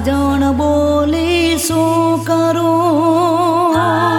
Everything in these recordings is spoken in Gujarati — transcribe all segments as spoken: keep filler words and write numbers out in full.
સાજણ બોલી શું કરું,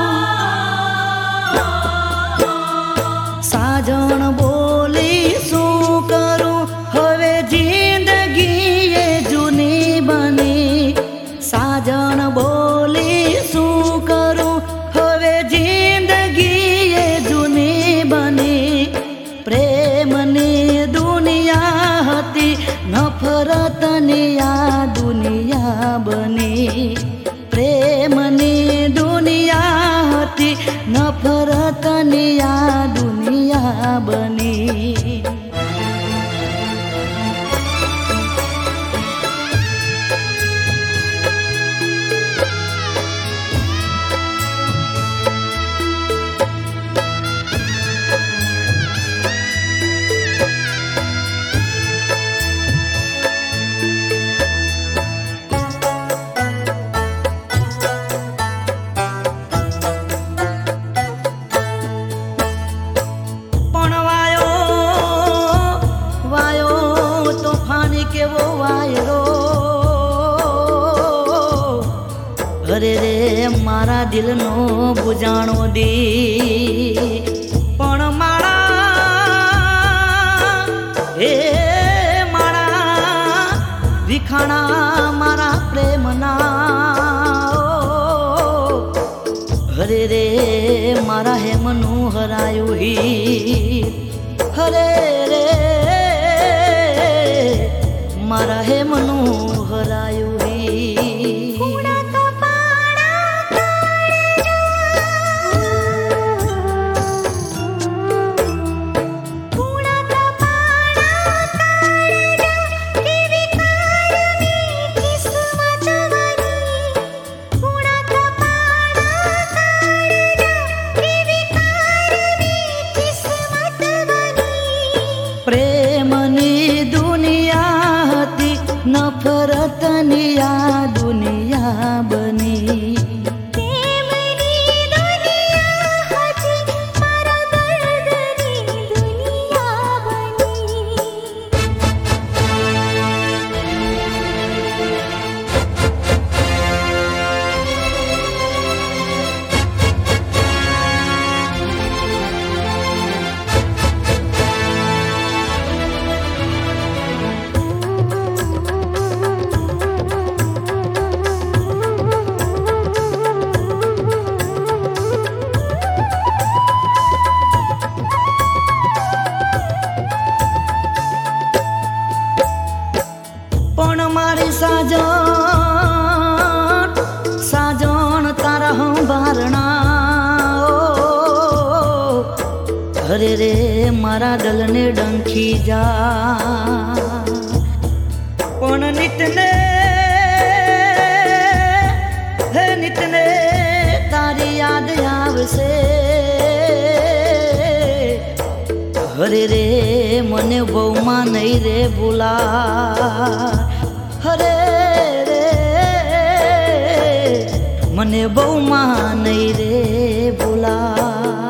સાજણ બોલી શું કરું, હવે જિંદગી એ જૂની બની. સાજણ બોલી શું કરું, હવે જિંદગી એ જૂની બની. પ્રેમની દુનિયા હતી, નફરતની આ દુનિયા બની. પ્રેમની દુનિયા હતી, નફરતની આ દુનિયા બની. કેવો વાયરો, અરે રે મારા દિલનો બુજાણો દી. પણ મારા હે મારા વિખાણા મારા પ્રેમના, હરે રે મારા હેમનું હરાયું હી. હરે રે મારા હેમનું હરાયું હી. પ્રેમની દુનિયા હતી, નફરતની આ દુનિયા બની. સાજણ સાજણ તારા હંભારણા, હરે રે મારા દલને ડંખી જા. પણ નિતને હે નિતને તારી યાદ આવશે, હરે રે મને બહુમાં નહીં રે ભૂલા. હરે રે મને બહુમાં નહીં રે ભૂલા.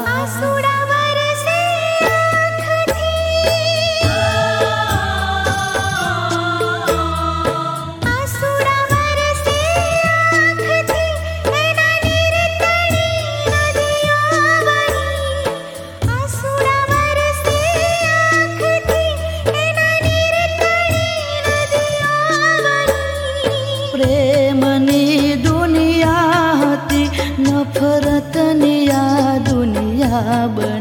પ્રેમની દુનિયા હતી, નફરતની આ દુનિયા બની.